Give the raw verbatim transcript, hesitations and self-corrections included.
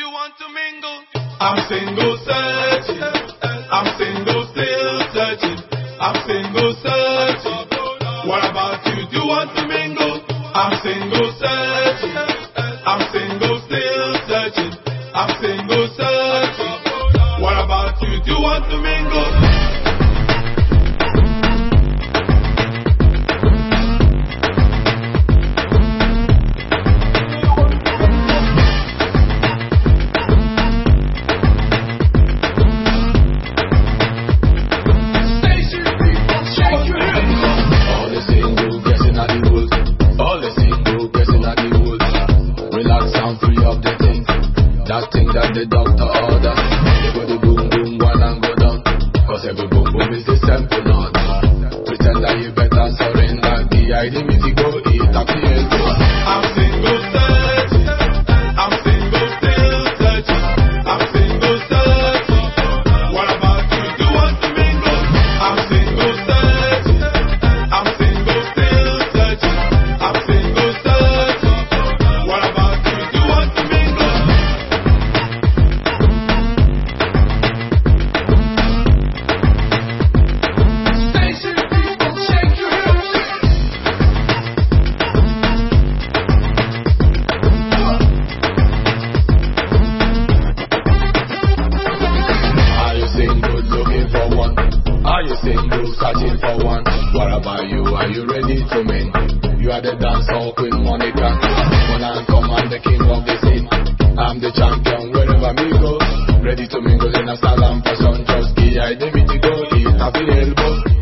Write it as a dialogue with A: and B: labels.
A: you want to mingle?
B: I'm single searching. I'm single still searching. I'm single searching. What about you? Do you want to mingle? I'm single searching. I'm single still searching. I'm single searching. What about you? Do you want to mingle?
C: That thing that the doctor order, you go the boom boom one and go down, cause every boom boom is the simple note. Pretend that you better surrender, the idea me to go eat up the elbow.
B: I'm single searching, I'm single still searching, I'm single searching. What about you? Do you want to mingle? I'm single searching, I'm single still searching, I'm single searching. What about you? Do you want to mingle?
C: Are you single, searching for one? What about you? Are you ready to mingle? You are the dancehall queen Monica. When I come, I'm the king of the scene. I'm the champion wherever me go. Ready to mingle in a style and fashion. Just give I the me to go eat happy elbow.